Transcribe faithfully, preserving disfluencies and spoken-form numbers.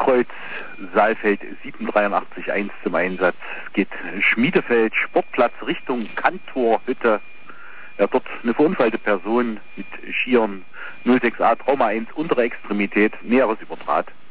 Südkreuz, Saalfeld sieben drei acht eins zum Einsatz. Es geht Schmiedefeld, Sportplatz Richtung Kantorhütte. Ja, dort eine verunfallte Person mit Skiern null sechs a Trauma eins untere Extremität, Näheres über Draht.